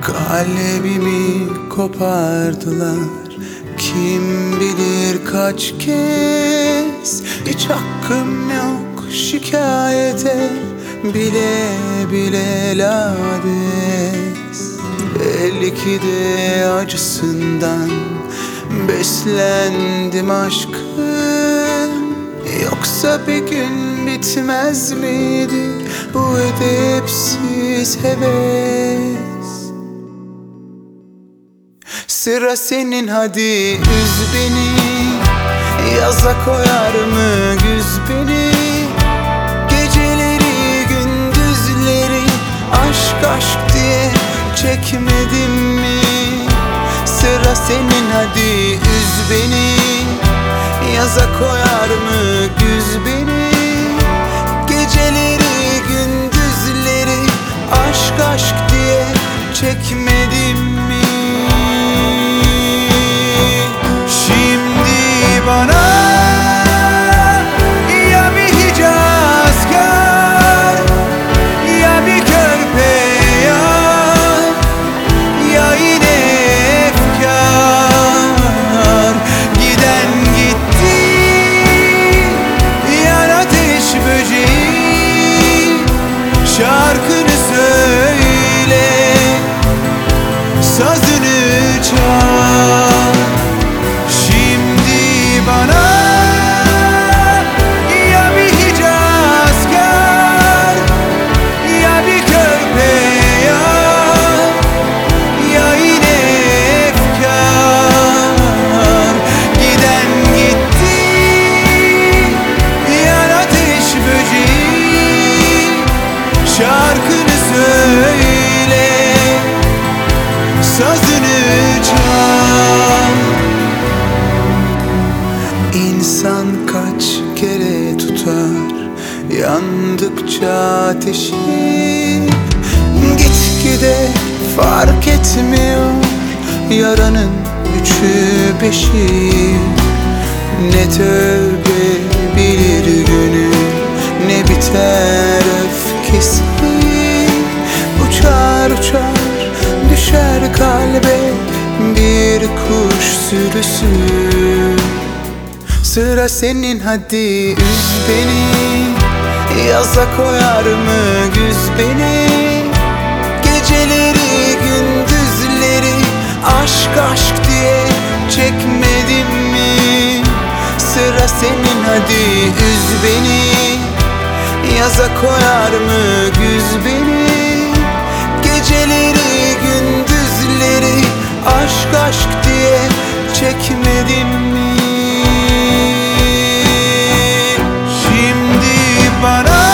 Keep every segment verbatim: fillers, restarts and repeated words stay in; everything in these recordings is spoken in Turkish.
Kalbimi kopardılar, kim bilir kaç kez. Hiç hakkım yok şikayete, bile bile lades. Belki de acısından beslendim aşkın. Yoksa bir gün bitmez miydi bu edepsiz heves? Sıra senin, hadi üz beni. Yaza koyar mı güz beni? Geceleri gündüzleri aşk aşk diye çekmedim mi? Sıra senin, hadi üz beni. Yaza koyar mı güz beni? Geceleri gündüzleri aşk aşk diye çekmedim mi? Şimdi bana ya bir Hicazkar, ya bir Körpe yar, ya yine efkar. Giden gitti, yan ateş böceği. Şarkını söyle, sazını çal. Şimdi bana ya bir Hicazkar, ya bir Körpe yar, ya yine efkar. Giden gitti, yan ateş böceği. Şarkını söyle, sazını çal. İnsan kaç kere tutar yandıkça ateşi? Gitgide fark etmiyor yaranın üçü beşi. Ne tövbe bilir günü, ne biter öfkesi. Uçar uçar düşer kalbe bir kuş sürüsü. Sıra senin, hadi üz beni. Yaza koyar mı güz beni? Geceleri gündüzleri aşk aşk diye çekmedim mi? Sıra senin, hadi üz beni. Yaza koyar mı güz beni? Geceleri gündüzleri aşk aşk diye çekmedim mi? Şimdi bana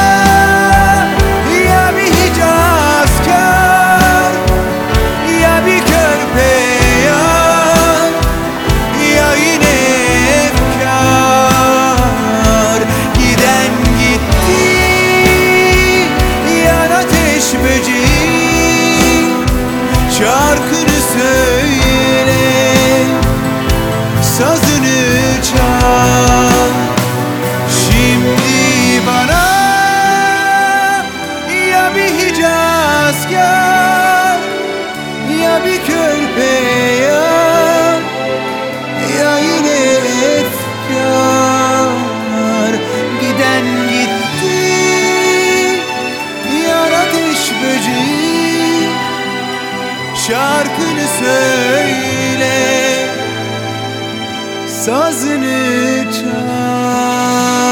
ya bir Hicazkar, ya bir Körpe yar, ya yine efkar. Giden gitti, yan ateş böceği. Şarkını söyle, sazını çal. Şimdi bana ya bir Hicazkar, ya bir Körpe yar, ya yine efkar. Giden gitti, yan ateş böceği. Şarkını söyle, sazını çal.